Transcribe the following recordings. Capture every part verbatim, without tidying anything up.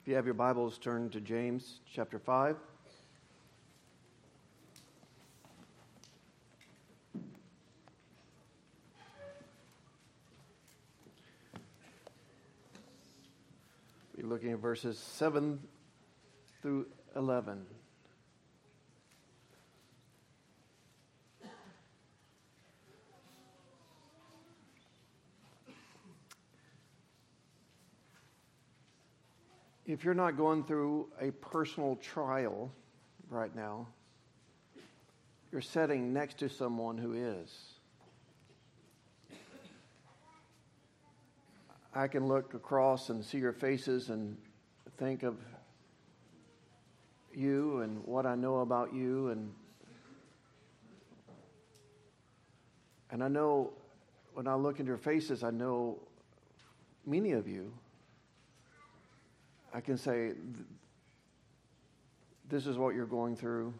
If you have your Bibles, turn to James chapter five. We're looking at verses seven through eleven. If you're not going through a personal trial right now, you're sitting next to someone who is. I can look across and see your faces and think of you and what I know about you, and and I know when I look into your faces, I know many of you. I can say, this is what you're going through.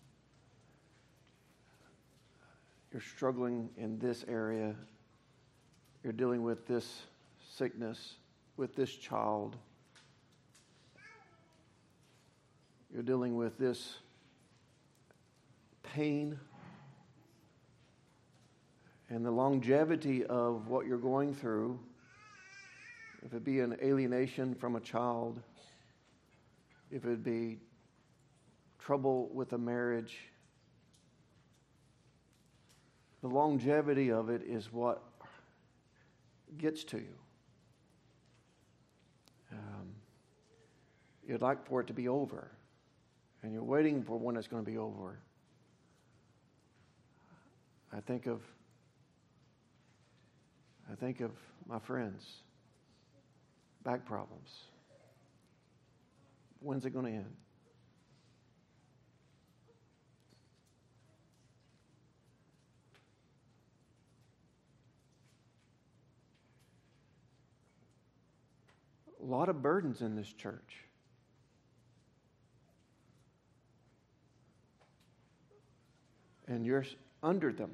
You're struggling in this area. You're dealing with this sickness, with this child. You're dealing with this pain. And the longevity of what you're going through, if it be an alienation from a child, if it be trouble with a marriage, the longevity of it is what gets to you. Um, you'd like for it to be over, and you're waiting for when it's going to be over. I think of, I think of my friends. Back problems. When's it going to end? A lot of burdens in this church. And you're under them.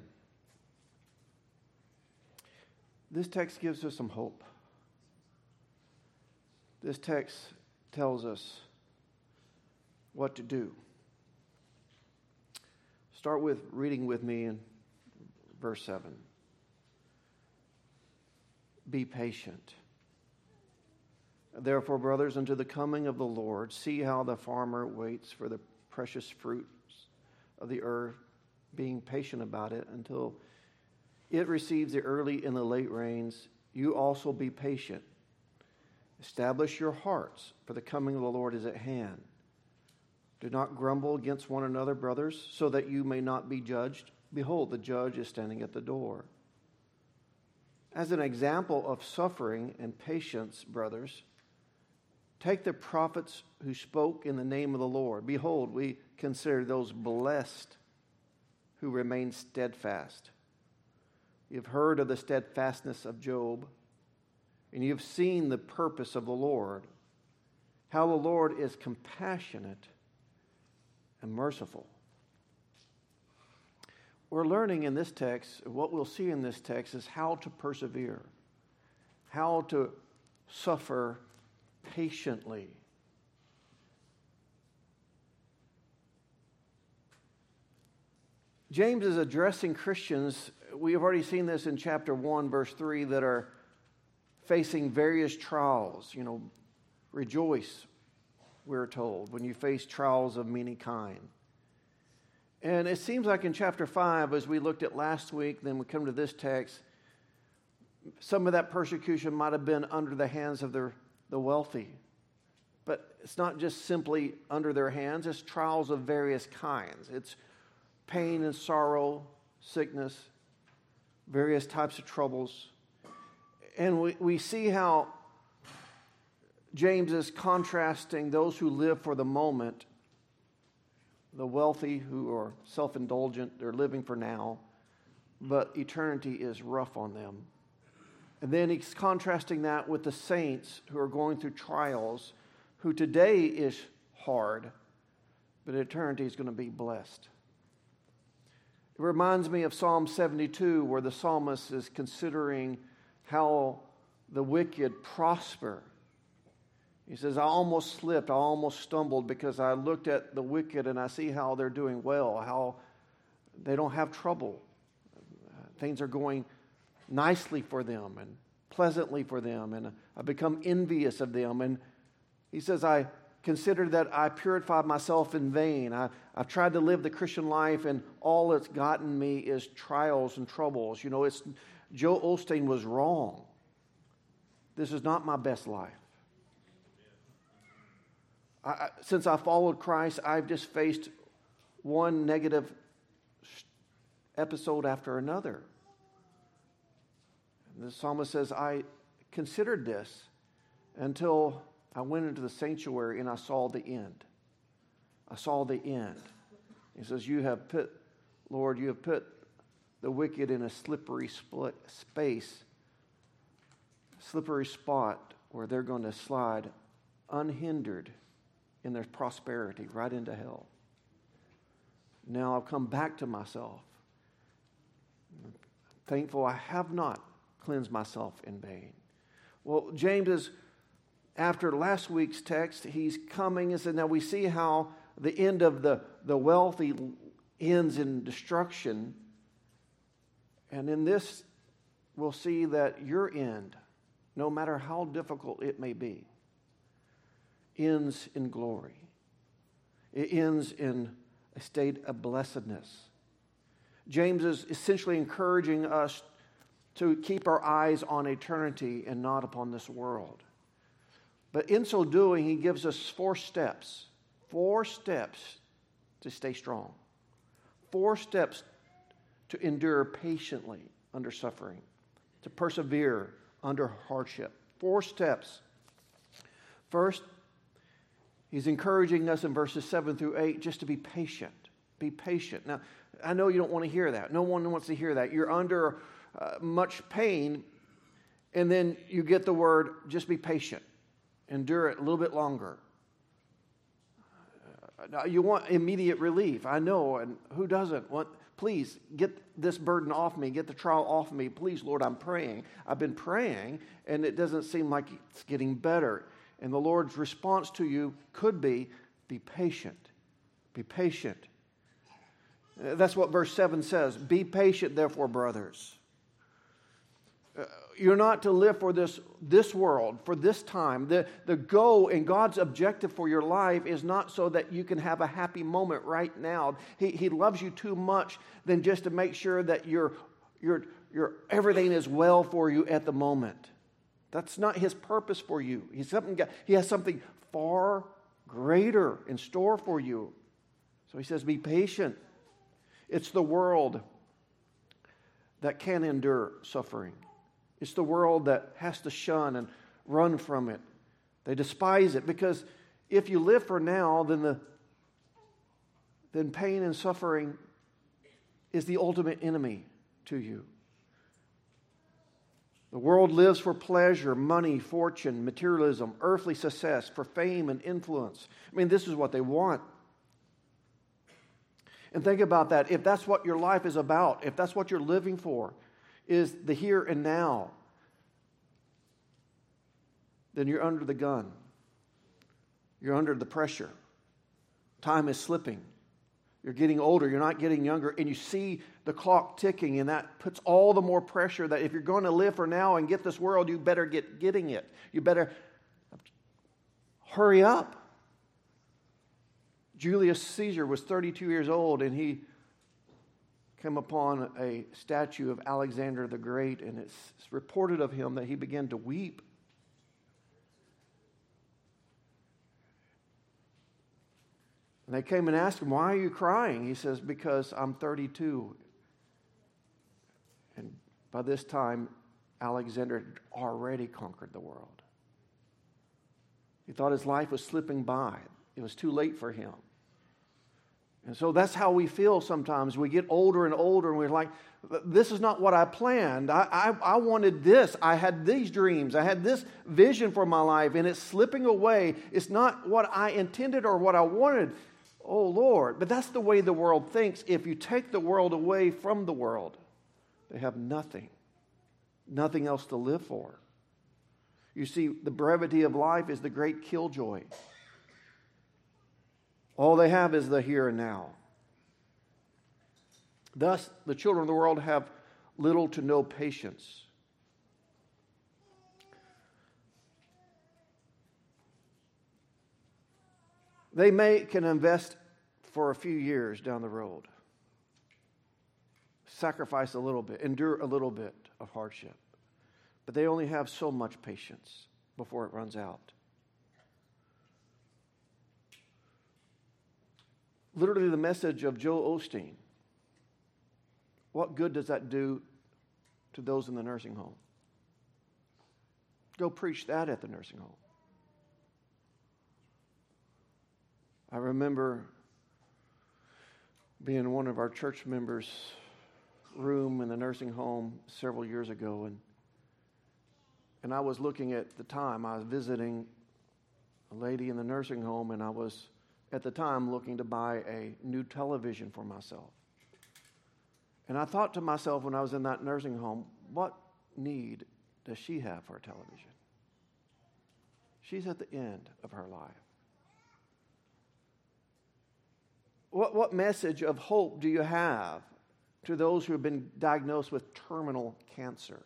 This text gives us some hope. This text tells us what to do. Start with reading with me in verse seven. Be patient. Therefore, brothers, unto the coming of the Lord, see how the farmer waits for the precious fruits of the earth, being patient about it until it receives the early and the late rains. You also be patient. Establish your hearts, for the coming of the Lord is at hand. Do not grumble against one another, brothers, so that you may not be judged. Behold, the judge is standing at the door. As an example of suffering and patience, brothers, take the prophets who spoke in the name of the Lord. Behold, we consider those blessed who remain steadfast. You've heard of the steadfastness of Job, and you've seen the purpose of the Lord, how the Lord is compassionate and merciful. We're learning in this text, what we'll see in this text is how to persevere, how to suffer patiently. James is addressing Christians. We have already seen this in chapter one, verse three, that are facing various trials. You know, rejoice, we're told, when you face trials of many kind. And it seems like in chapter five, as we looked at last week, then we come to this text, some of that persecution might have been under the hands of the, the wealthy. But it's not just simply under their hands, it's trials of various kinds. It's pain and sorrow, sickness, various types of troubles. And we, we see how James is contrasting those who live for the moment, the wealthy who are self-indulgent, they're living for now, but eternity is rough on them. And then he's contrasting that with the saints who are going through trials, who today is hard, but eternity is going to be blessed. It reminds me of Psalm seventy-two, where the psalmist is considering how the wicked prosper He says, I almost slipped, I almost stumbled because I looked at the wicked and I see how they're doing well, how they don't have trouble. Things are going nicely for them and pleasantly for them, and I become envious of them. And he says, I consider that I purified myself in vain. I, I've tried to live the Christian life, and all it's gotten me is trials and troubles. You know, it's Joel Osteen was wrong. This is not my best life. I, since I followed Christ, I've just faced one negative episode after another. And the psalmist says, I considered this until I went into the sanctuary and I saw the end. I saw the end. He says, you have put, Lord, you have put the wicked in a slippery split space, slippery spot where they're going to slide unhindered in their prosperity right into hell. Now I've come back to myself. Thankful I have not cleansed myself in vain. Well, James is, after last week's text, he's coming and said, now we see how the end of the, the wealthy ends in destruction. And in this, we'll see that your end, no matter how difficult it may be, ends in glory. It ends in a state of blessedness. James is essentially encouraging us to keep our eyes on eternity and not upon this world. But in so doing, he gives us four steps, four steps to stay strong, four steps to endure patiently under suffering, to persevere under hardship. Four steps. First, he's encouraging us in verses seven through eight just to be patient. Be patient. Now, I know you don't want to hear that. No one wants to hear that. You're under uh, much pain, and then you get the word, just be patient. Endure it a little bit longer. Uh, you want immediate relief. I know, and who doesn't want, please, get this burden off me. Get the trial off me. Please, Lord, I'm praying. I've been praying, and it doesn't seem like it's getting better. And the Lord's response to you could be, be patient. Be patient. That's what verse seven says. Be patient, therefore, brothers. Uh, you're not to live for this, this world, for this time. The, the goal and God's objective for your life is not so that you can have a happy moment right now. He, he loves you too much than just to make sure that your, your, your, everything is well for you at the moment. That's not his purpose for you. He's something, he has something far greater in store for you. So he says, be patient. It's the world that can endure suffering. It's the world that has to shun and run from it. They despise it because if you live for now, then the then pain and suffering is the ultimate enemy to you. The world lives for pleasure, money, fortune, materialism, earthly success, for fame and influence. I mean, this is what they want. And think about that. If that's what your life is about, if that's what you're living for, is the here and now, then you're under the gun. You're under the pressure. Time is slipping. You're getting older. You're not getting younger. And you see the clock ticking, and that puts all the more pressure that if you're going to live for now and get this world, you better get getting it. You better hurry up. Julius Caesar was thirty-two years old, and he came upon a statue of Alexander the Great, and it's reported of him that he began to weep. And they came and asked him, why are you crying? He says, because I'm thirty-two. And by this time, Alexander had already conquered the world. He thought his life was slipping by. It was too late for him. And so that's how we feel sometimes. We get older and older, and we're like, this is not what I planned. I, I, I wanted this. I had these dreams. I had this vision for my life, and it's slipping away. It's not what I intended or what I wanted. Oh, Lord. But that's the way the world thinks. If you take the world away from the world, they have nothing. Nothing else to live for. You see, the brevity of life is the great killjoy. All they have is the here and now. Thus, the children of the world have little to no patience. They may can invest for a few years down the road, sacrifice a little bit, endure a little bit of hardship, but they only have so much patience before it runs out. Literally, the message of Joel Osteen. What good does that do to those in the nursing home? Go preach that at the nursing home. I remember being in one of our church members' room in the nursing home several years ago, and and I was looking at the time, I was visiting a lady in the nursing home, and I was at the time looking to buy a new television for myself. And I thought to myself when I was in that nursing home, what need does she have for a television? She's at the end of her life. What, what message of hope do you have to those who have been diagnosed with terminal cancer?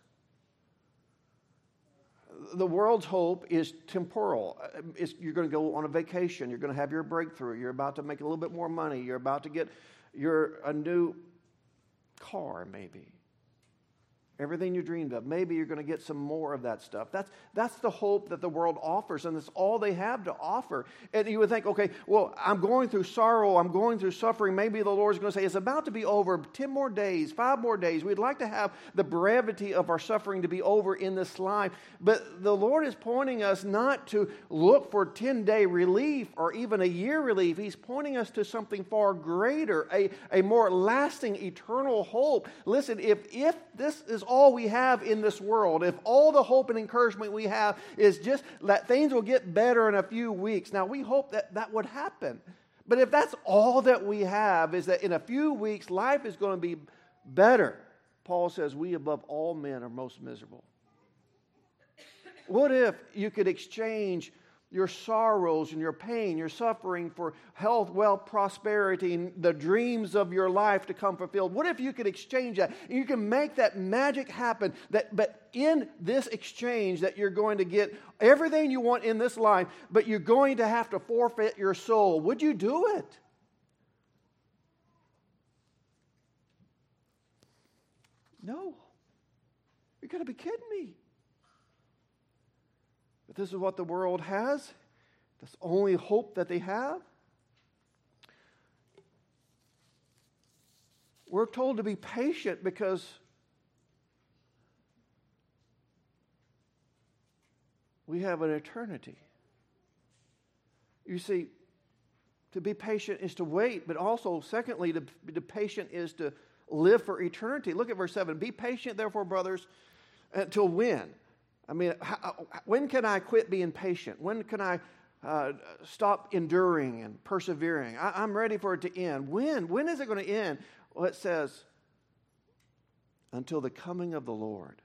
The world's hope is temporal. It's, you're going to go on a vacation. You're going to have your breakthrough. You're about to make a little bit more money. You're about to get your a new car, maybe. Everything you dreamed of. Maybe you're going to get some more of that stuff. That's, that's the hope that the world offers, and it's all they have to offer. And you would think, okay, well, I'm going through sorrow. I'm going through suffering. Maybe the Lord's going to say, it's about to be over. ten more days, five more days. We'd like to have the brevity of our suffering to be over in this life. But the Lord is pointing us not to look for ten-day relief or even a year relief. He's pointing us to something far greater, a, a more lasting, eternal hope. Listen, if, if this is all we have in this world, if all the hope and encouragement we have is just that things will get better in a few weeks. Now, we hope that that would happen. But if that's all that we have, is that in a few weeks, life is going to be better. Paul says, we above all men are most miserable. What if you could exchange your sorrows and your pain, your suffering for health, wealth, prosperity, and the dreams of your life to come fulfilled? What if you could exchange that? And you can make that magic happen. That, but in this exchange that you're going to get everything you want in this life, but you're going to have to forfeit your soul. Would you do it? No. You're going to be kidding me. But this is what the world has. That's the only hope that they have. We're told to be patient because we have an eternity. You see, to be patient is to wait, but also, secondly, to be patient is to live for eternity. Look at verse seven. Be patient, therefore, brothers, until when? I mean, how, when can I quit being patient? When can I uh, stop enduring and persevering? I, I'm ready for it to end. When? When is it going to end? Well, it says, until the coming of the Lord.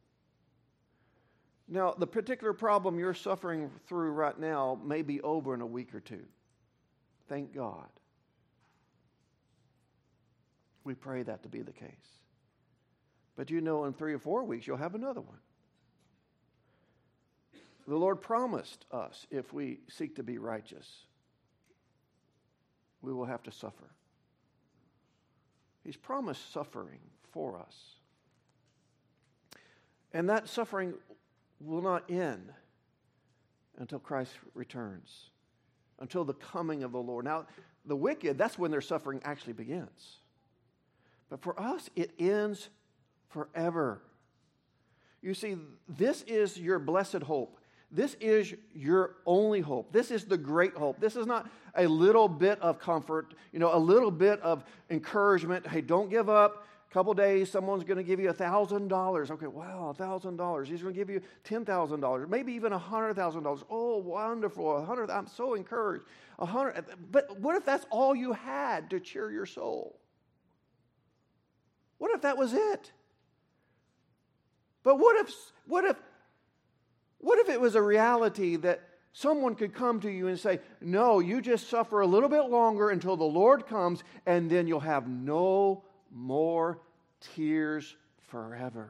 Now, the particular problem you're suffering through right now may be over in a week or two. Thank God. We pray that to be the case. But you know, in three or four weeks, you'll have another one. The Lord promised us, if we seek to be righteous, we will have to suffer. He's promised suffering for us. And that suffering will not end until Christ returns, until the coming of the Lord. Now, the wicked, that's when their suffering actually begins. But for us, it ends forever. You see, this is your blessed hope. This is your only hope. This is the great hope. This is not a little bit of comfort, you know, a little bit of encouragement. Hey, don't give up. A couple days, someone's going to give you one thousand dollars. Okay, wow, one thousand dollars. He's going to give you ten thousand dollars, maybe even one hundred thousand dollars. Oh, wonderful. one hundred, I'm so encouraged. one hundred, but what if that's all you had to cheer your soul? What if that was it? But what if, what if, What if it was a reality that someone could come to you and say, no, you just suffer a little bit longer until the Lord comes, and then you'll have no more tears forever.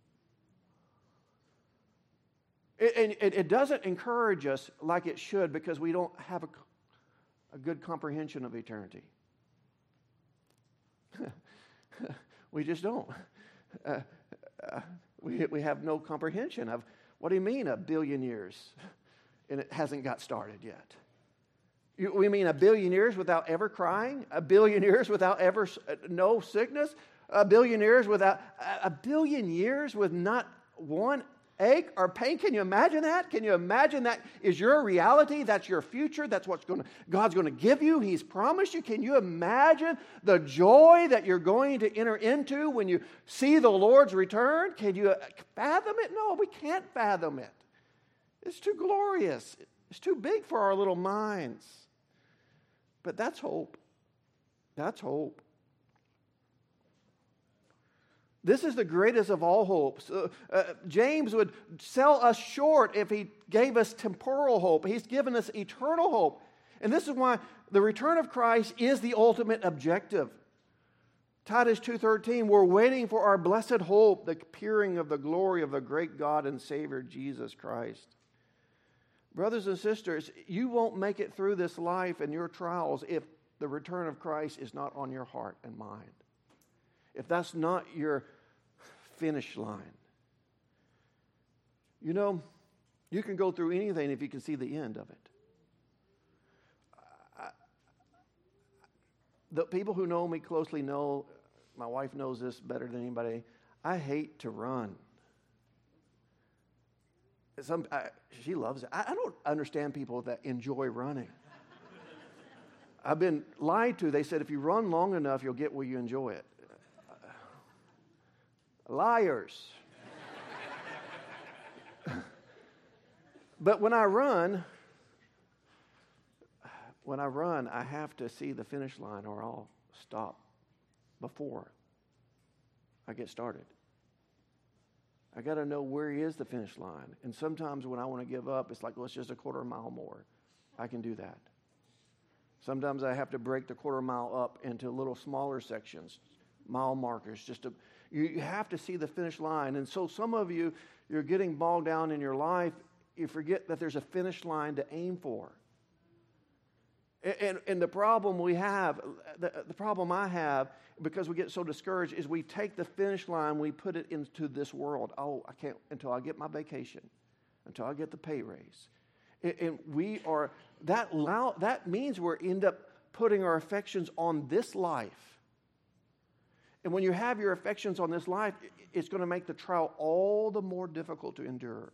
And it, it doesn't encourage us like it should because we don't have a, a good comprehension of eternity. We just don't. Uh, uh, we, we have no comprehension of, what do you mean a billion years and it hasn't got started yet? You, we mean a billion years without ever crying? A billion years without ever, uh, no sickness? A billion years without, a billion years with not one ache or pain? Can you imagine that? Can you imagine that is your reality? That's your future. That's what's going to, God's going to give you. He's promised you. Can you imagine the joy that you're going to enter into when you see the Lord's return? Can you fathom it? No, we can't fathom it. It's too glorious. It's too big for our little minds. But that's hope. That's hope. This is the greatest of all hopes. Uh, uh, James would sell us short if he gave us temporal hope. He's given us eternal hope. And this is why the return of Christ is the ultimate objective. Titus two thirteen, we're waiting for our blessed hope, the appearing of the glory of the great God and Savior, Jesus Christ. Brothers and sisters, you won't make it through this life and your trials if the return of Christ is not on your heart and mind. If that's not your finish line. You know, you can go through anything if you can see the end of it. I, the people who know me closely know, my wife knows this better than anybody, I hate to run. Some, I, she loves it. I, I don't understand people that enjoy running. I've been lied to. They said if you run long enough, you'll get where you enjoy it. Liars. But when I run, when I run, I have to see the finish line or I'll stop before I get started. I got to know where is the finish line. And sometimes when I want to give up, it's like, well, it's just a quarter mile more. I can do that. Sometimes I have to break the quarter mile up into little smaller sections, mile markers, just to... You have to see the finish line. And so some of you, you're getting bogged down in your life. You forget that there's a finish line to aim for. And, and, and the problem we have, the, the problem I have, because we get so discouraged, is we take the finish line, we put it into this world. Oh, I can't until I get my vacation, until I get the pay raise. And, and we are, that, loud, that means we end up putting our affections on this life. And when you have your affections on this life, it's going to make the trial all the more difficult to endure.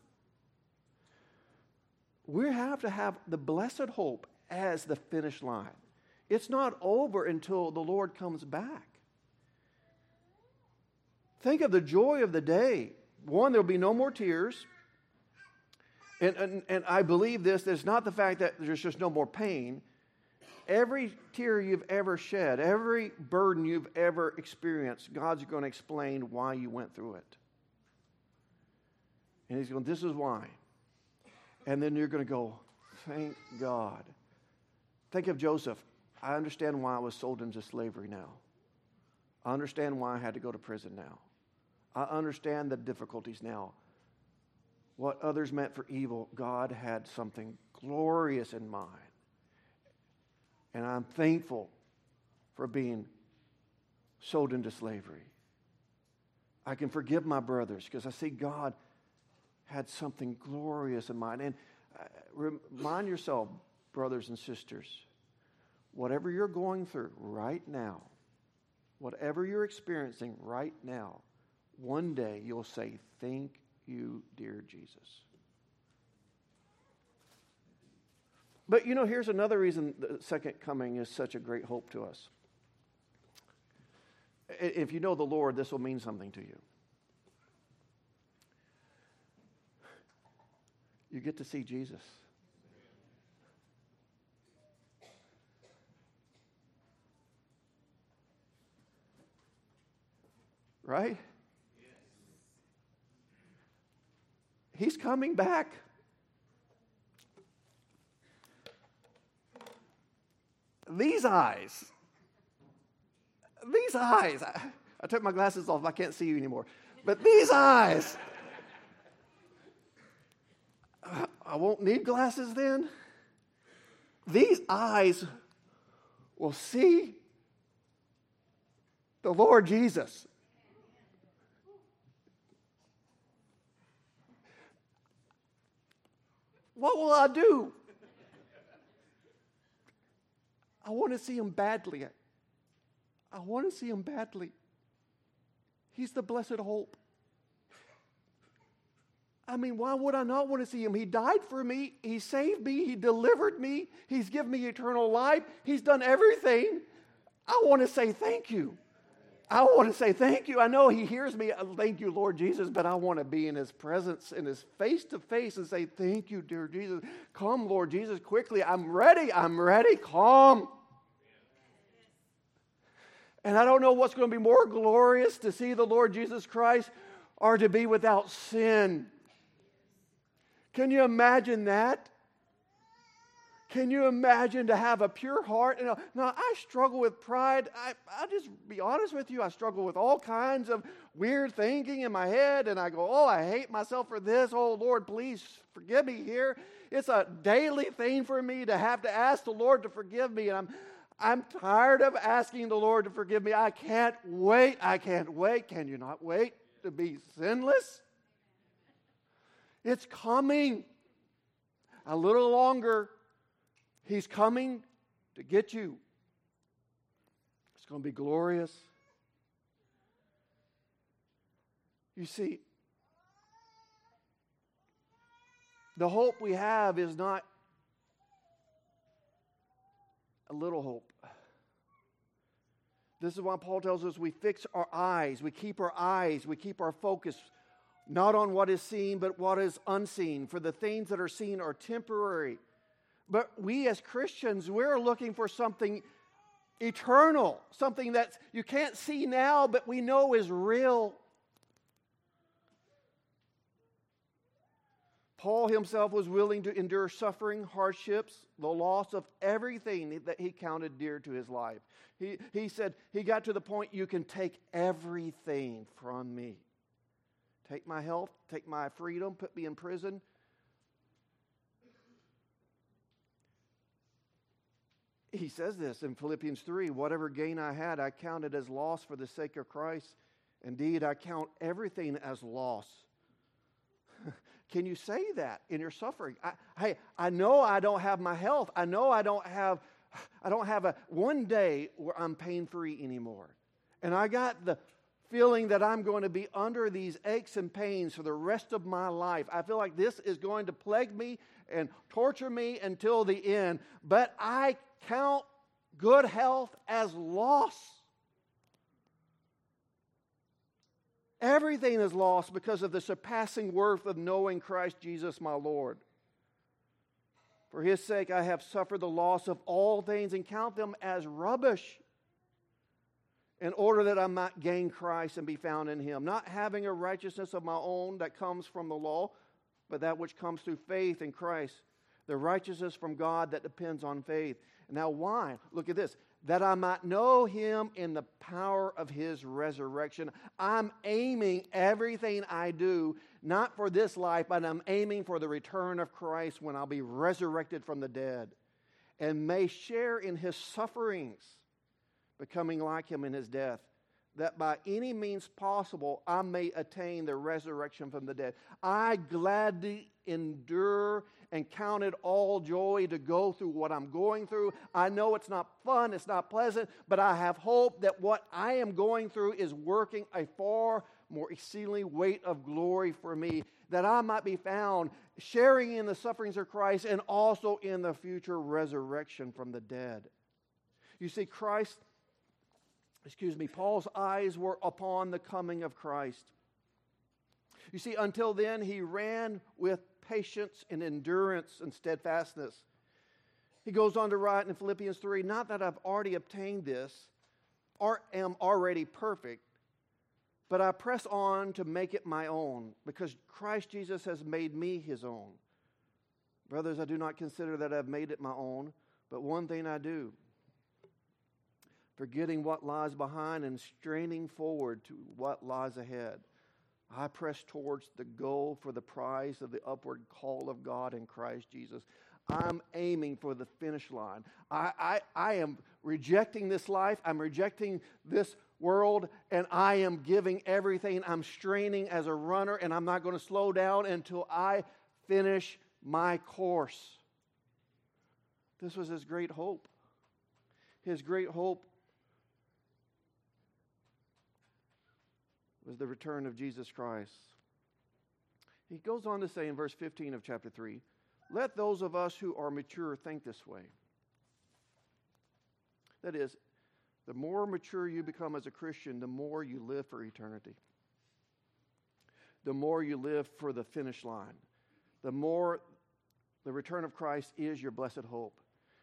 We have to have the blessed hope as the finish line. It's not over until the Lord comes back. Think of the joy of the day. One, there'll be no more tears. And, and, and I believe this, it's not the fact that there's just no more pain. Every tear you've ever shed, every burden you've ever experienced, God's going to explain why you went through it. And He's going, this is why. And then you're going to go, thank God. Think of Joseph. I understand why I was sold into slavery now. I understand why I had to go to prison now. I understand the difficulties now. What others meant for evil, God had something glorious in mind. And I'm thankful for being sold into slavery. I can forgive my brothers because I see God had something glorious in mind. And remind yourself, brothers and sisters, whatever you're going through right now, whatever you're experiencing right now, one day you'll say, thank you, dear Jesus. But, you know, here's another reason the second coming is such a great hope to us. If you know the Lord, this will mean something to you. You get to see Jesus. Right? He's coming back these eyes, these eyes, I, I took my glasses off, I can't see you anymore, but these eyes, I won't need glasses then. These eyes will see the Lord Jesus. What will I do? I want to see him badly. I want to see him badly. He's the blessed hope. I mean, why would I not want to see him? He died for me. He saved me. He delivered me. He's given me eternal life. He's done everything. I want to say thank you. I want to say thank you. I know he hears me. Thank you, Lord Jesus, but I want to be in his presence, in his face to face and say, thank you, dear Jesus. Come, Lord Jesus, quickly. I'm ready. I'm ready. Come. And I don't know what's going to be more glorious, to see the Lord Jesus Christ or to be without sin. Can you imagine that? Can you imagine to have a pure heart? You know, now, I struggle with pride. I, I'll just be honest with you. I struggle with all kinds of weird thinking in my head. And I go, oh, I hate myself for this. Oh, Lord, please forgive me here. It's a daily thing for me to have to ask the Lord to forgive me. And I'm, I'm tired of asking the Lord to forgive me. I can't wait. I can't wait. Can you not wait to be sinless? It's coming. A little longer. He's coming to get you. It's going to be glorious. You see, the hope we have is not a little hope. This is why Paul tells us we fix our eyes, we keep our eyes, we keep our focus not on what is seen, but what is unseen. For the things that are seen are temporary. But we as Christians, we're looking for something eternal, something that you can't see now, but we know is real. Paul himself was willing to endure suffering, hardships, the loss of everything that he counted dear to his life. He, he said, he got to the point, you can take everything from me. Take my health, take my freedom, put me in prison. He says this in Philippians three, whatever gain I had, I counted as loss for the sake of Christ. Indeed, I count everything as loss. Can you say that in your suffering? I, hey, I know I don't have my health. I know I don't have, I don't have a one day where I'm pain-free anymore. And I got the feeling that I'm going to be under these aches and pains for the rest of my life. I feel like this is going to plague me and torture me until the end. But I count good health as loss. Everything is lost because of the surpassing worth of knowing Christ Jesus my Lord. For his sake I have suffered the loss of all things and count them as rubbish, in order that I might gain Christ and be found in him, not having a righteousness of my own that comes from the law, but that which comes through faith in Christ, the righteousness from God that depends on faith. Now why? Look at this. That I might know him in the power of his resurrection. I'm aiming everything I do, not for this life, but I'm aiming for the return of Christ when I'll be resurrected from the dead, and may share in his sufferings, becoming like him in his death, that by any means possible I may attain the resurrection from the dead. I gladly endure and count it all joy to go through what I'm going through. I know it's not fun, it's not pleasant, but I have hope that what I am going through is working a far more exceedingly weight of glory for me, that I might be found sharing in the sufferings of Christ and also in the future resurrection from the dead. You see, Christ Excuse me, Paul's eyes were upon the coming of Christ. You see, until then, he ran with patience and endurance and steadfastness. He goes on to write in Philippians three, not that I've already obtained this or am already perfect, but I press on to make it my own, because Christ Jesus has made me his own. Brothers, I do not consider that I've made it my own, but one thing I do, forgetting what lies behind and straining forward to what lies ahead. I press towards the goal for the prize of the upward call of God in Christ Jesus. I'm aiming for the finish line. I, I, I am rejecting this life. I'm rejecting this world, and I am giving everything. I'm straining as a runner, and I'm not going to slow down until I finish my course. This was his great hope. His great hope was the return of Jesus Christ. He goes on to say in verse fifteen of chapter three, let those of us who are mature think this way. That is, the more mature you become as a Christian, the more you live for eternity. The more you live for the finish line. The more the return of Christ is your blessed hope.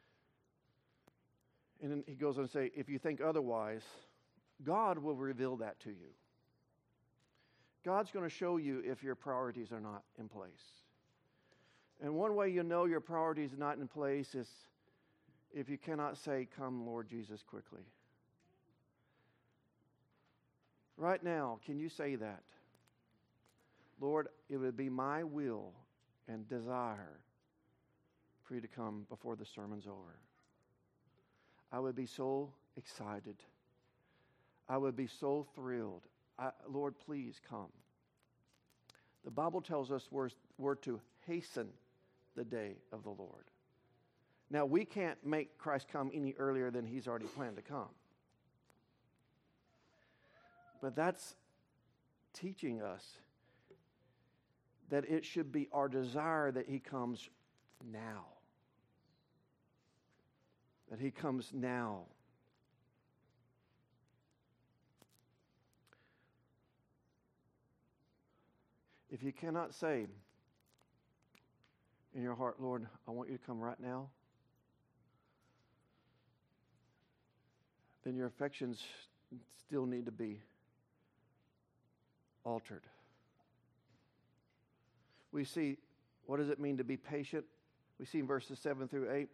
And then he goes on to say, if you think otherwise, God will reveal that to you. God's going to show you if your priorities are not in place. And one way you know your priorities are not in place is if you cannot say, come, Lord Jesus, quickly. Right now, can you say that? Lord, it would be my will and desire for you to come before the sermon's over. I would be so excited. I would be so thrilled. I, Lord, please come. The Bible tells us we're, we're to hasten the day of the Lord. Now, we can't make Christ come any earlier than He's already planned to come. But that's teaching us that it should be our desire that He comes now. That He comes now. If you cannot say in your heart, Lord, I want you to come right now, then your affections still need to be altered. We see, what does it mean to be patient? We see in verses seven through eight.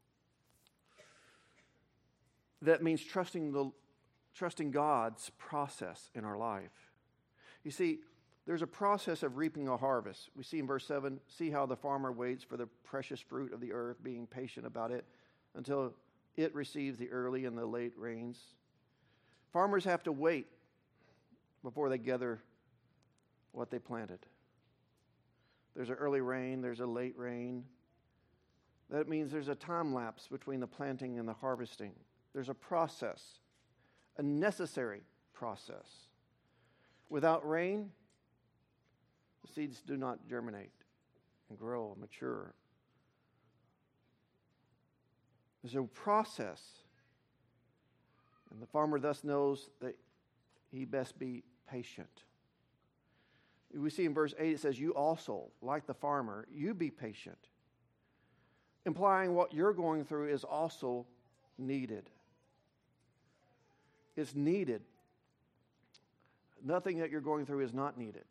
That means trusting the trusting God's process in our life. You see, there's a process of reaping a harvest. We see in verse seven, see how the farmer waits for the precious fruit of the earth, being patient about it until it receives the early and the late rains. Farmers have to wait before they gather what they planted. There's an early rain, there's a late rain. That means there's a time lapse between the planting and the harvesting. There's a process, a necessary process. Without rain, the seeds do not germinate and grow and mature. There's a process. And the farmer thus knows that he best be patient. We see in verse eight, it says, you also, like the farmer, you be patient. Implying what you're going through is also needed. It's needed. Nothing that you're going through is not needed.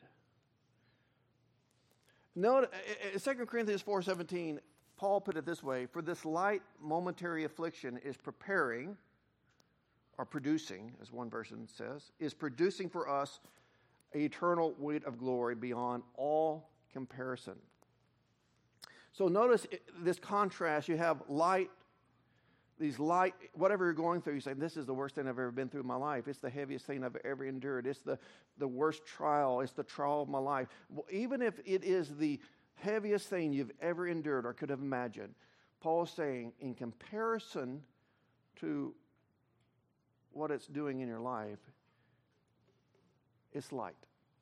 Note, in Second Corinthians four seventeen, Paul put it this way, for this light momentary affliction is preparing, or producing, as one version says, is producing for us an eternal weight of glory beyond all comparison. So notice this contrast. You have light, these light, whatever you're going through, you say, this is the worst thing I've ever been through in my life. It's the heaviest thing I've ever endured. It's the, the worst trial. It's the trial of my life. Well, even if it is the heaviest thing you've ever endured or could have imagined, Paul is saying, in comparison to what it's doing in your life, it's light.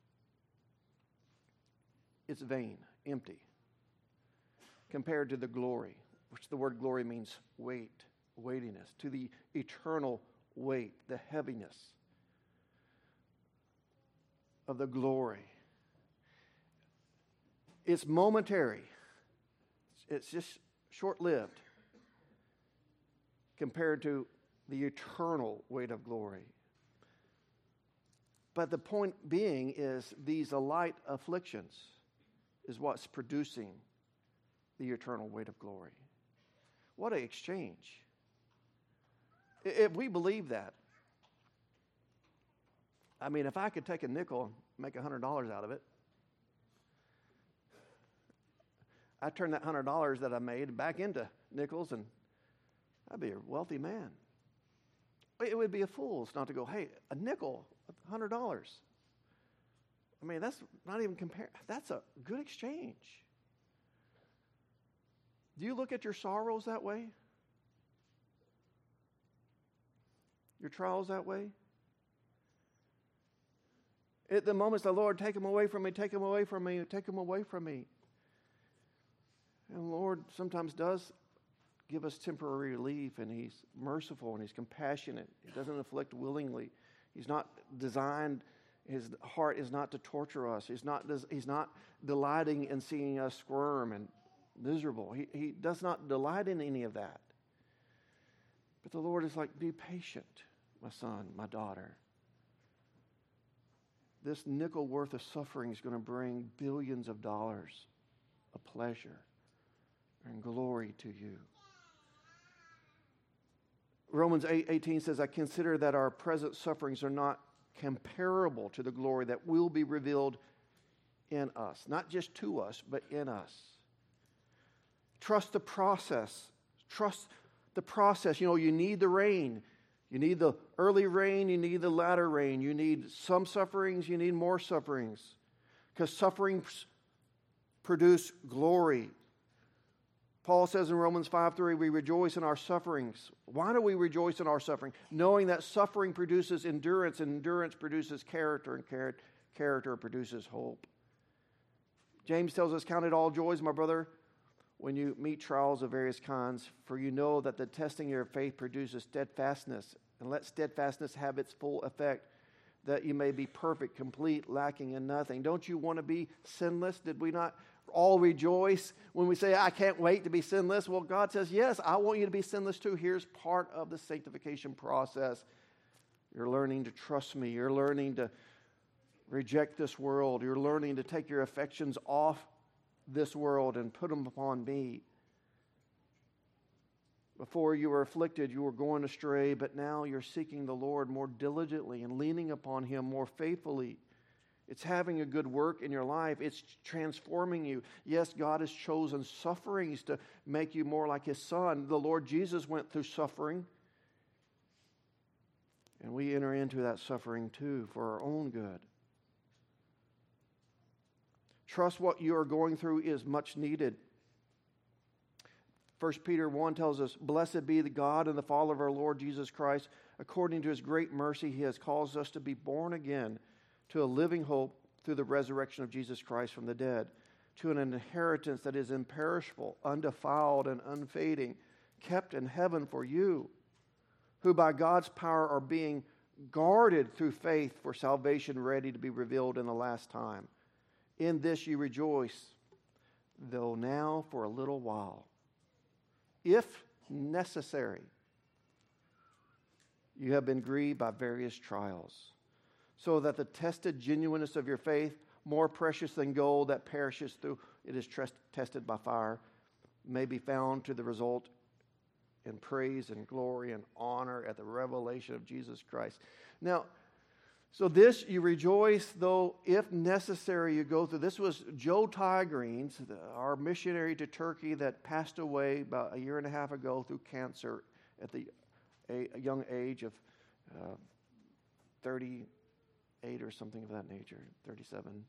It's vain, empty, compared to the glory, which the word glory means weight, weightiness, to the eternal weight, the heaviness of the glory. It's momentary. It's just short-lived compared to the eternal weight of glory. But the point being is these light afflictions is what's producing the eternal weight of glory. What an exchange. If we believe that, I mean, if I could take a nickel and make one hundred dollars out of it, I'd turn that one hundred dollars that I made back into nickels, and I'd be a wealthy man. It would be a fool's not to go, hey, a nickel, one hundred dollars. I mean, that's not even compare. That's a good exchange. Do you look at your sorrows that way? Your trials that way? At the moments, the Lord, take them away from me, take them away from me, take them away from me. And the Lord sometimes does give us temporary relief, and He's merciful and He's compassionate. He doesn't afflict willingly. He's not designed, His heart is not to torture us. He's not, he's not delighting in seeing us squirm and miserable. He, he does not delight in any of that. But the Lord is like, be patient, my son, my daughter. This nickel worth of suffering is going to bring billions of dollars of pleasure and glory to you. Romans eight eighteen says, I consider that our present sufferings are not comparable to the glory that will be revealed in us. Not just to us, but in us. Trust the process. Trust the process. You know, you need the rain. You need the early rain. You need the latter rain. You need some sufferings. You need more sufferings. Because sufferings produce glory. Paul says in Romans five three, we rejoice in our sufferings. Why do we rejoice in our suffering? Knowing that suffering produces endurance, and endurance produces character, and char- character produces hope. James tells us, count it all joys, my brother, when you meet trials of various kinds, for you know that the testing of your faith produces steadfastness, and let steadfastness have its full effect, that you may be perfect, complete, lacking in nothing. Don't you want to be sinless? Did we not all rejoice when we say, I can't wait to be sinless? Well, God says, yes, I want you to be sinless too. Here's part of the sanctification process. You're learning to trust me. You're learning to reject this world. You're learning to take your affections off this world and put them upon me. Before you were afflicted, you were going astray, but now you're seeking the Lord more diligently and leaning upon Him more faithfully. It's having a good work in your life. It's transforming you. Yes, God has chosen sufferings to make you more like His Son. The Lord Jesus went through suffering. And we enter into that suffering too for our own good. Trust what you are going through is much needed. First Peter one tells us, blessed be the God and the Father of our Lord Jesus Christ. According to His great mercy, He has caused us to be born again to a living hope through the resurrection of Jesus Christ from the dead, to an inheritance that is imperishable, undefiled, and unfading, kept in heaven for you, who by God's power are being guarded through faith for salvation ready to be revealed in the last time. In this you rejoice, though now for a little while, if necessary, you have been grieved by various trials, so that the tested genuineness of your faith, more precious than gold that perishes through it is trust, tested by fire, may be found to the result in praise and glory and honor at the revelation of Jesus Christ. Now, so this you rejoice, though if necessary you go through. This was Joe Tigreens, our missionary to Turkey that passed away about a year and a half ago through cancer at the a, a young age of uh, thirty-eight or something of that nature, thirty-seven.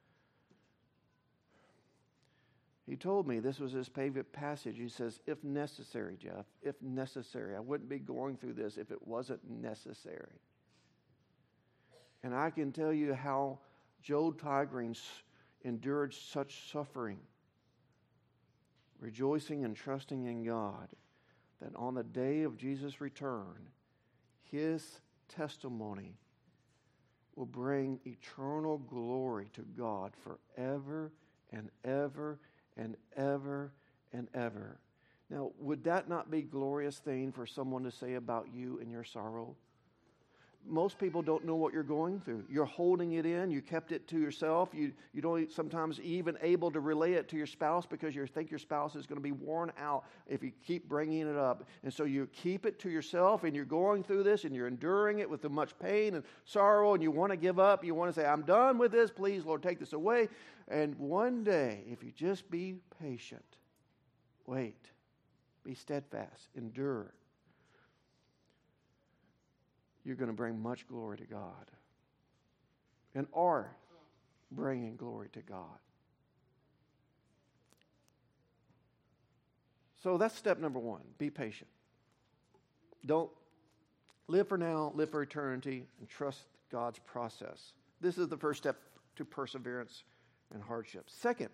He told me this was his favorite passage. He says, if necessary, Jeff, if necessary. I wouldn't be going through this if it wasn't necessary. And I can tell you how Joe Tigreens endured such suffering, rejoicing and trusting in God, that on the day of Jesus' return, his testimony will bring eternal glory to God forever and ever and ever and ever. Now, would that not be a glorious thing for someone to say about you and your sorrow? most people don't know what you're going through. You're holding it in. You kept it to yourself. You, you don't sometimes even able to relay it to your spouse because you think your spouse is going to be worn out if you keep bringing it up. And so you keep it to yourself, and you're going through this, and you're enduring it with much pain and sorrow, and you want to give up. You want to say, I'm done with this. Please, Lord, take this away. And one day, if you just be patient, wait, be steadfast, endure, you're going to bring much glory to God and are bringing glory to God. So that's step number one. Be patient. Don't live for now, live for eternity, and trust God's process. This is the first step to perseverance and hardship. Second,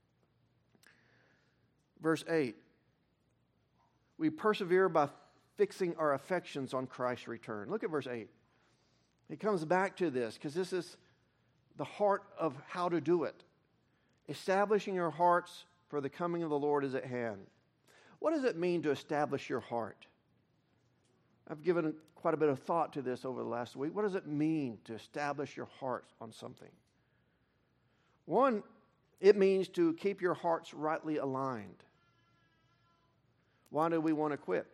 verse eight, we persevere by fixing our affections on Christ's return. Look at verse eight. He comes back to this because this is the heart of how to do it. Establishing your hearts for the coming of the Lord is at hand. What does it mean to establish your heart? I've given quite a bit of thought to this over the last week. What does it mean to establish your heart on something? One, it means to keep your hearts rightly aligned. Why do we want to quit?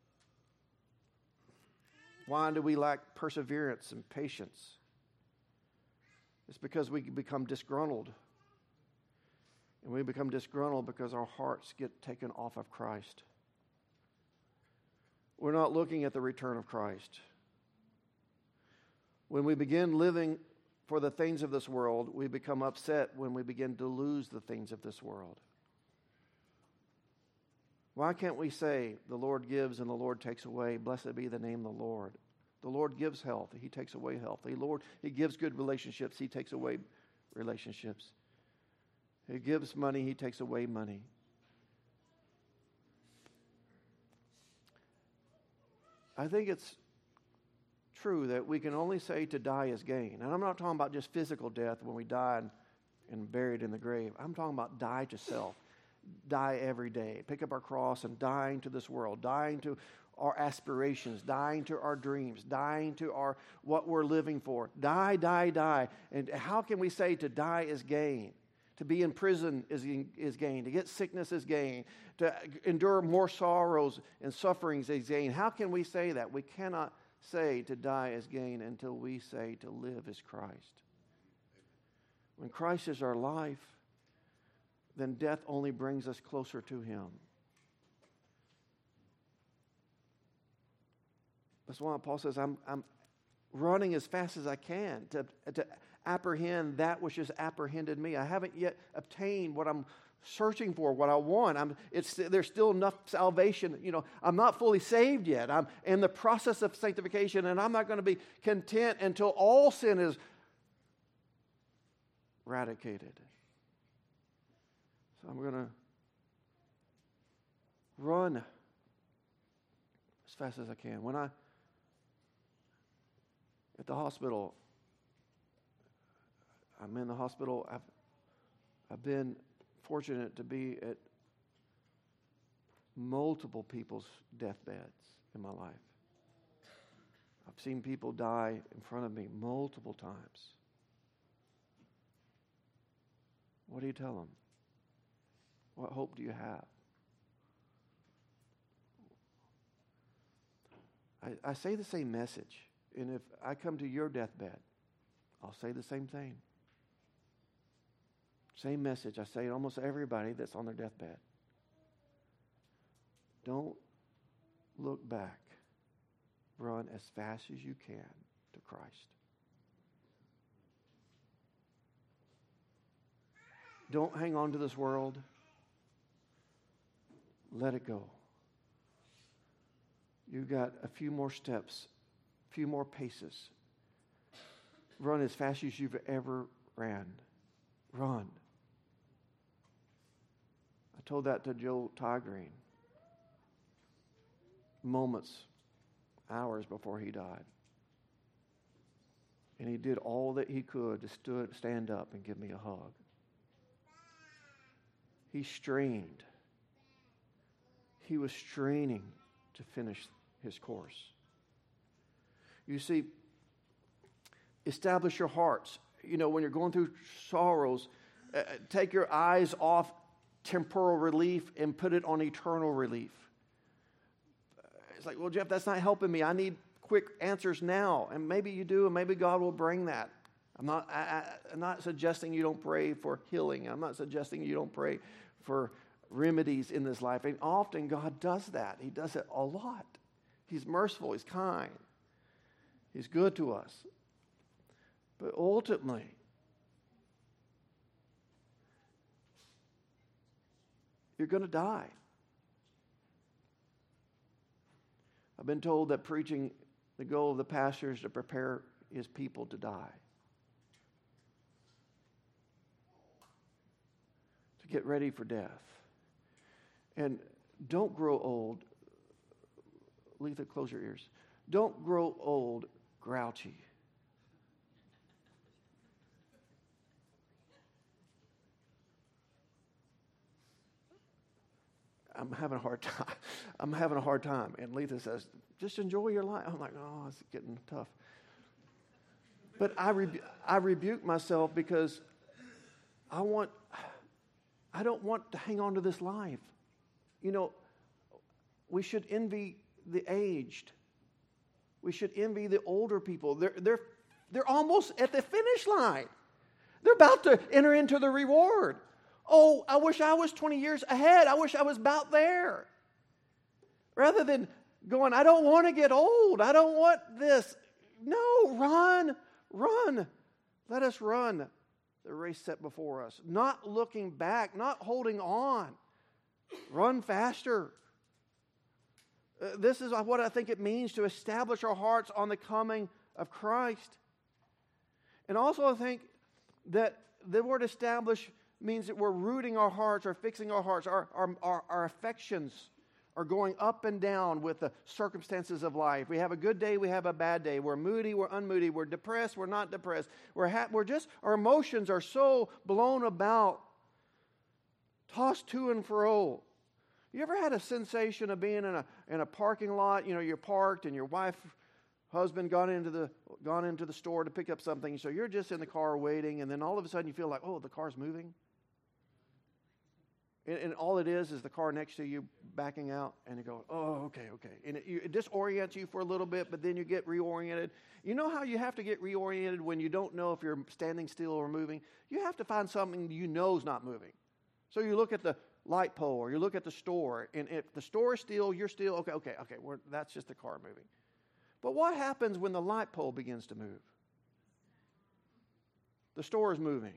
Why do we lack perseverance and patience? It's because we become disgruntled. And we become disgruntled because our hearts get taken off of Christ. We're not looking at the return of Christ. When we begin living for the things of this world, we become upset when we begin to lose the things of this world. Why can't we say, the Lord gives and the Lord takes away, blessed be the name of the Lord? The Lord gives health, He takes away health. The Lord, He gives good relationships, He takes away relationships. He gives money, He takes away money. I think it's true that we can only say to die is gain. And I'm not talking about just physical death when we die and, and buried in the grave. I'm talking about die to self. Die every day. Pick up our cross and dying to this world, dying to our aspirations, dying to our dreams, dying to our what we're living for. Die, die, die. And how can we say to die is gain? To be in prison is, is gain. To get sickness is gain. To endure more sorrows and sufferings is gain. How can we say that? We cannot say to die is gain until we say to live is Christ. When Christ is our life, then death only brings us closer to Him. That's why Paul says, I'm, I'm running as fast as I can to, to apprehend that which has apprehended me. I haven't yet obtained what I'm searching for, what I want. I'm, it's, there's still enough salvation. You know, I'm not fully saved yet. I'm in the process of sanctification, and I'm not going to be content until all sin is eradicated. So I'm going to run as fast as I can. When I, at the hospital, I'm in the hospital, I've, I've been fortunate to be at multiple people's deathbeds in my life. I've seen people die in front of me multiple times. What do you tell them? What hope do you have? I, I say the same message. And if I come to your deathbed, I'll say the same thing. Same message. I say to almost everybody that's on their deathbed. Don't look back. Run as fast as you can to Christ. Don't hang on to this world. Let it go. You got a few more steps, a few more paces. Run as fast as you've ever ran. Run. I told that to Joe Tygreen moments, hours before he died. And he did all that he could to stood, stand up and give me a hug. He strained. He was straining to finish his course. You see, establish your hearts. You know, when you're going through sorrows, uh, take your eyes off temporal relief and put it on eternal relief. It's like, well, Jeff, that's not helping me. I need quick answers now. And maybe you do, and maybe God will bring that. I'm not, I, I, I'm not suggesting you don't pray for healing. I'm not suggesting you don't pray for remedies in this life. And often God does that. He does it a lot. He's merciful. He's kind. He's good to us. But ultimately, you're going to die. I've been told that preaching, the goal of the pastor is to prepare his people to die. To get ready for death. And don't grow old. Letha, close your ears. Don't grow old grouchy. I'm having a hard time. I'm having a hard time. And Letha says, just enjoy your life. I'm like, oh, it's getting tough. But I, rebu- I rebuke myself because I want, I don't want to hang on to this life. You know, we should envy the aged. We should envy the older people. They're, they're, they're almost at the finish line. They're about to enter into the reward. Oh, I wish I was twenty years ahead. I wish I was about there. Rather than going, I don't want to get old. I don't want this. No, run, run. Let us run the race set before us. Not looking back, not holding on. Run faster. Uh, this is what I think it means to establish our hearts on the coming of Christ. And also I think that the word establish means that we're rooting our hearts or fixing our hearts. Our, our, our, our affections are going up and down with the circumstances of life. We have a good day, we have a bad day. We're moody, we're unmoody. We're depressed, we're not depressed. We're, ha- we're just, our emotions are so blown about, tossed to and fro. You ever had a sensation of being in a in a parking lot? You know, you're parked and your wife, husband gone into the gone into the store to pick up something. So you're just in the car waiting, and then all of a sudden you feel like, oh, the car's moving. And, and all it is is the car next to you backing out, and you go, oh, okay, okay. And it, you, it disorients you for a little bit, but then you get reoriented. You know how you have to get reoriented when you don't know if you're standing still or moving? You have to find something you know is not moving. So you look at the light pole, or you look at the store, and if the store is still, you're still, okay, okay, okay, we're, that's just the car moving. But what happens when the light pole begins to move? The store is moving.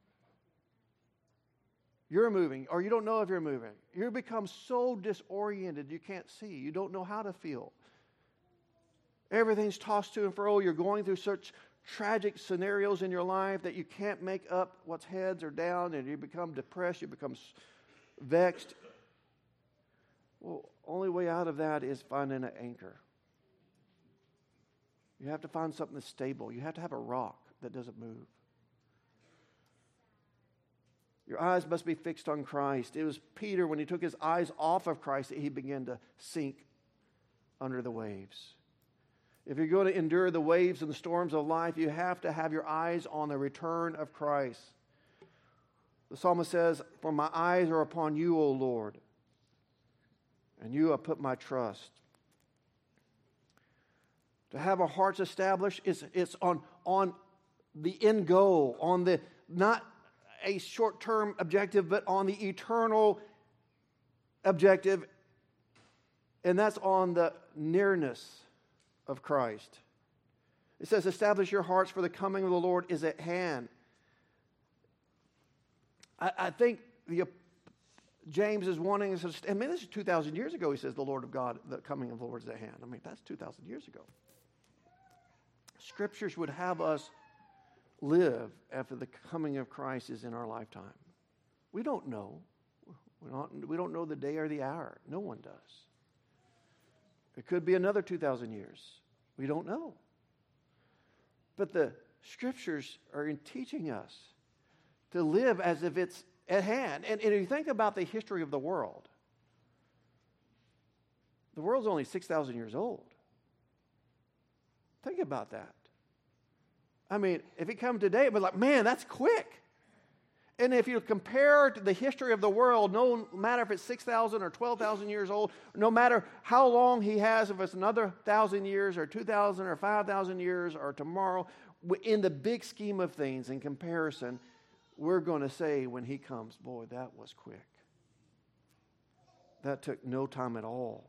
You're moving, or you don't know if you're moving. You become so disoriented you can't see. You don't know how to feel. Everything's tossed to and fro. You're going through such tragic scenarios in your life that you can't make up what's heads or down, and you become depressed, you become vexed. Well, only way out of that is finding an anchor. You have to find something that's stable. You have to have a rock that doesn't move. Your eyes must be fixed on Christ. It was Peter, when he took his eyes off of Christ, that he began to sink under the waves. If you're going to endure the waves and the storms of life, you have to have your eyes on the return of Christ. The psalmist says, for my eyes are upon you, O Lord, and you have put my trust. To have our hearts established, it's, it's on, on the end goal, on the, not a short-term objective, but on the eternal objective, and that's on the nearness of Christ. It says, establish your hearts, for the coming of the Lord is at hand. I, I think the, James is wanting us to, I mean, this is two thousand years ago, he says, the Lord of God, the coming of the Lord is at hand. I mean, that's two thousand years ago. Scriptures would have us live after the coming of Christ is in our lifetime. We don't know. We don't, we don't know the day or the hour. No one does. It could be another two thousand years. We don't know. But the Scriptures are in teaching us to live as if it's at hand. And, and if you think about the history of the world, the world's only six thousand years old. Think about that. I mean, if he come today, it was like, man, that's quick. And if you compare to the history of the world, no matter if it's six thousand or twelve thousand years old, no matter how long he has, if it's another one thousand years or two thousand or five thousand years or tomorrow, in the big scheme of things, in comparison, we're going to say when he comes, boy, that was quick. That took no time at all.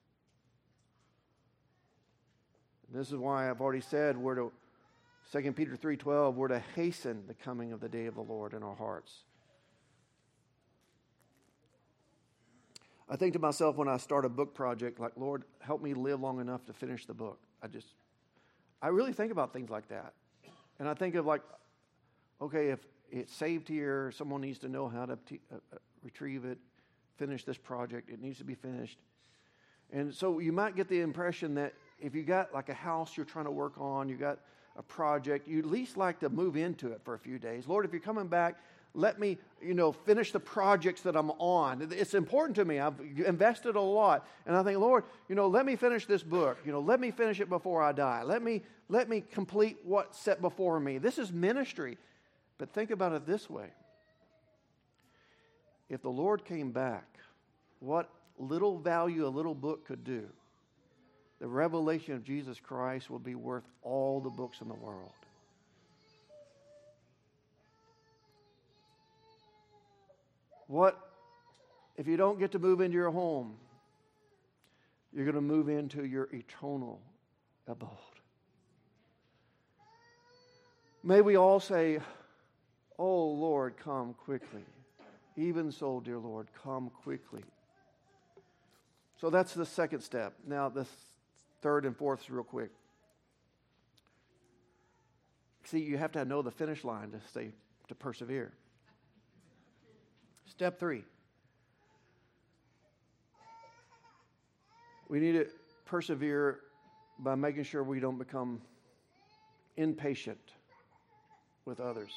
This is why I've already said we're to Second Peter three twelve, we're to hasten the coming of the day of the Lord in our hearts. I think to myself when I start a book project, like, Lord, help me live long enough to finish the book. I just, I really think about things like that. And I think of like, okay, if it's saved here, someone needs to know how to t- uh, uh, retrieve it, finish this project. It needs to be finished. And so you might get the impression that if you got like a house you're trying to work on, you got a project, you at least like to move into it for a few days. Lord, if you're coming back, let me, you know, finish the projects that I'm on. It's important to me. I've invested a lot. And I think, Lord, you know, let me finish this book. You know, let me finish it before I die. Let me, let me complete what's set before me. This is ministry. But think about it this way. If the Lord came back, what little value a little book could do, the revelation of Jesus Christ will be worth all the books in the world. What if you don't get to move into your home? You're going to move into your eternal abode. May we all say, oh Lord, come quickly. Even so, dear Lord, come quickly. So that's the second step. Now the third and fourth is real quick. See, you have to know the finish line to stay, to persevere. Step three. We need to persevere by making sure we don't become impatient with others.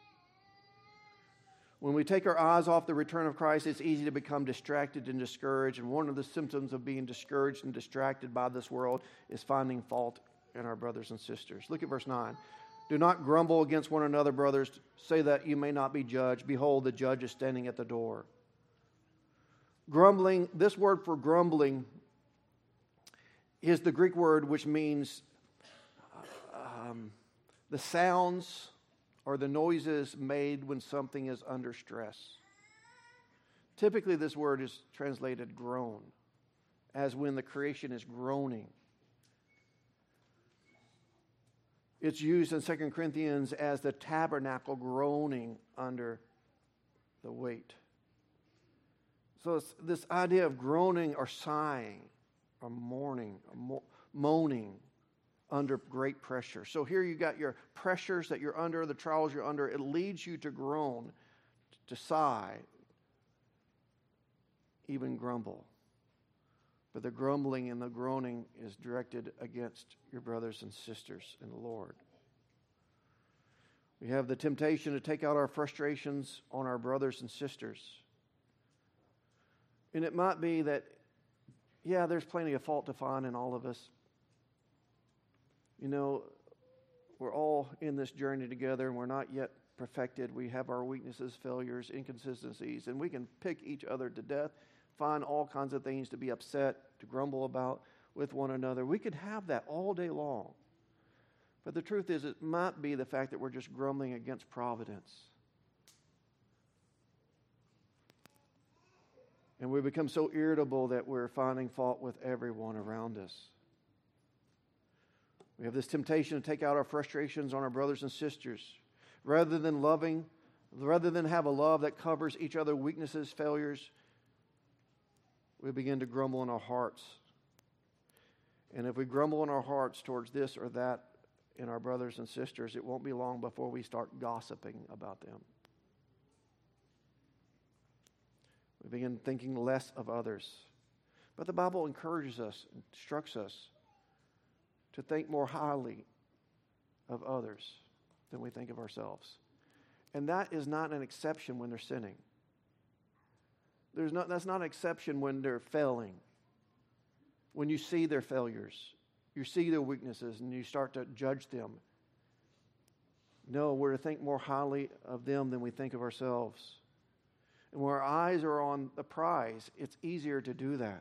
When we take our eyes off the return of Christ, it's easy to become distracted and discouraged. And one of the symptoms of being discouraged and distracted by this world is finding fault in our brothers and sisters. Look at verse nine. Do not grumble against one another, brothers, say that you may not be judged. Behold, the judge is standing at the door. Grumbling, this word for grumbling is the Greek word which means um, the sounds or the noises made when something is under stress. Typically, this word is translated groan, as when the creation is groaning. It's used in Second Corinthians as the tabernacle groaning under the weight. So it's this idea of groaning or sighing or mourning or mo- moaning under great pressure. So here you got your pressures that you're under, the trials you're under. It leads you to groan, to sigh, even grumble. But the grumbling and the groaning is directed against your brothers and sisters in the Lord. We have the temptation to take out our frustrations on our brothers and sisters. And it might be that, yeah, there's plenty of fault to find in all of us. You know, we're all in this journey together and we're not yet perfected. We have our weaknesses, failures, inconsistencies, and we can pick each other to death, find all kinds of things to be upset, to grumble about with one another. We could have that all day long. But the truth is, it might be the fact that we're just grumbling against providence. And we become so irritable that we're finding fault with everyone around us. We have this temptation to take out our frustrations on our brothers and sisters. Rather than loving, rather than have a love that covers each other's weaknesses, failures, we begin to grumble in our hearts. And if we grumble in our hearts towards this or that in our brothers and sisters, it won't be long before we start gossiping about them. We begin thinking less of others. But the Bible encourages us, instructs us to think more highly of others than we think of ourselves. And that is not an exception when they're sinning. There's not, that's not an exception when they're failing. When you see their failures, you see their weaknesses, and you start to judge them. No, we're to think more highly of them than we think of ourselves. And when our eyes are on the prize, it's easier to do that.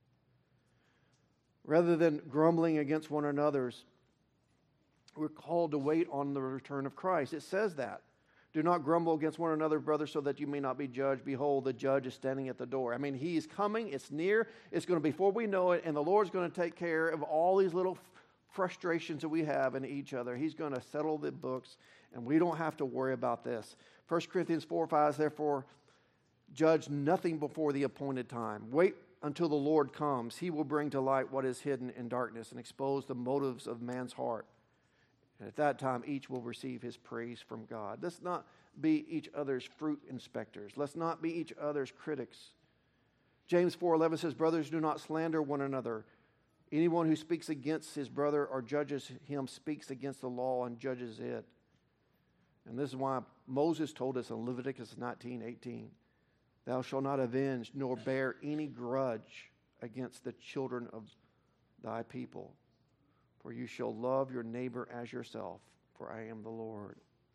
Rather than grumbling against one another's, we're called to wait on the return of Christ. It says that. Do not grumble against one another, brothers, so that you may not be judged. Behold, the judge is standing at the door. I mean, he is coming. It's near. It's going to be before we know it. And the Lord's going to take care of all these little frustrations that we have in each other. He's going to settle the books, and we don't have to worry about this. First Corinthians four five, therefore, judge nothing before the appointed time. Wait until the Lord comes. He will bring to light what is hidden in darkness and expose the motives of man's heart. And at that time, each will receive his praise from God. Let's not be each other's fruit inspectors. Let's not be each other's critics. James four eleven says, brothers, do not slander one another. Anyone who speaks against his brother or judges him speaks against the law and judges it. And this is why Moses told us in Leviticus nineteen eighteen, thou shalt not avenge nor bear any grudge against the children of thy people. For you shall love your neighbor as yourself, for I am the Lord.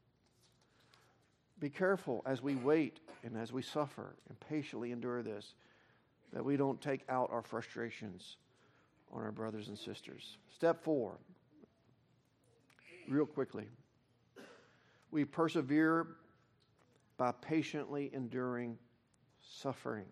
Be careful as we wait and as we suffer and patiently endure this, that we don't take out our frustrations on our brothers and sisters. Step four, real quickly. We persevere by patiently enduring suffering.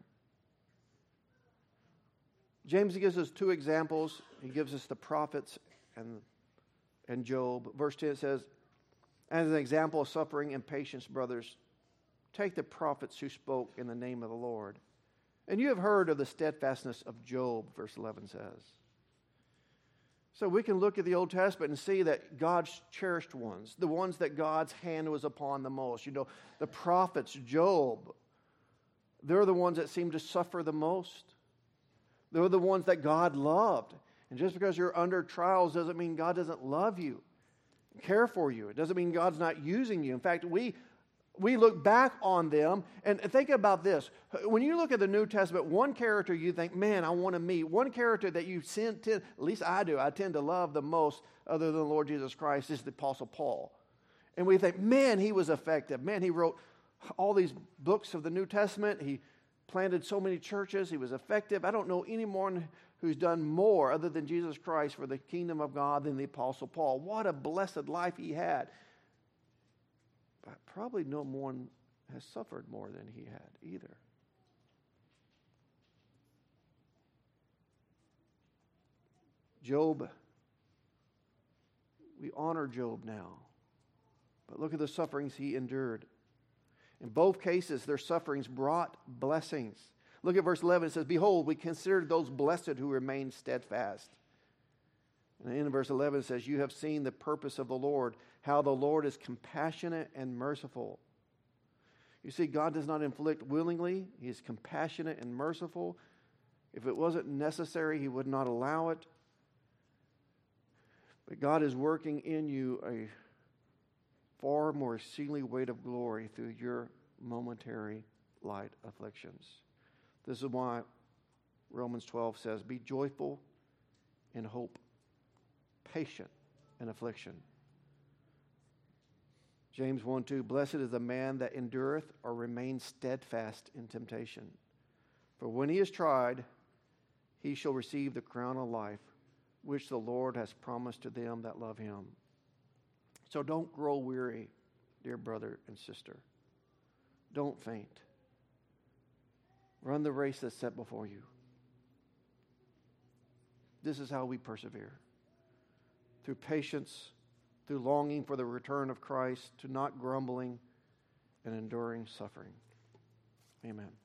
James gives us two examples. He gives us the prophets and, and Job. Verse ten says, as an example of suffering and patience, brothers, take the prophets who spoke in the name of the Lord. And you have heard of the steadfastness of Job, verse eleven says. So we can look at the Old Testament and see that God's cherished ones, the ones that God's hand was upon the most. You know, the prophets, Job, they're the ones that seem to suffer the most. They're the ones that God loved. And just because you're under trials doesn't mean God doesn't love you, care for you. It doesn't mean God's not using you. In fact, we we look back on them and think about this. When you look at the New Testament, one character you think, man, I want to meet. One character that you tend, at least I do, I tend to love the most other than the Lord Jesus Christ is the Apostle Paul. And we think, man, he was effective. Man, he wrote all these books of the New Testament. He planted so many churches. He was effective. I don't know anyone who's done more other than Jesus Christ for the kingdom of God than the Apostle Paul. What a blessed life he had. But probably no one has suffered more than he had either. Job, we honor Job now. But look at the sufferings he endured. In both cases, their sufferings brought blessings. Look at verse eleven. It says, behold, we considered those blessed who remained steadfast. And in verse eleven it says, you have seen the purpose of the Lord, how the Lord is compassionate and merciful. You see, God does not inflict willingly. He is compassionate and merciful. If it wasn't necessary, He would not allow it. But God is working in you a far more exceedingly weight of glory through your momentary light afflictions. This is why Romans twelve says, be joyful in hope, patient in affliction. James one two, blessed is the man that endureth or remains steadfast in temptation. For when he is tried, he shall receive the crown of life, which the Lord has promised to them that love Him. So don't grow weary, dear brother and sister. Don't faint. Run the race that's set before you. This is how we persevere. Through patience, through longing for the return of Christ, to not grumbling and enduring suffering. Amen.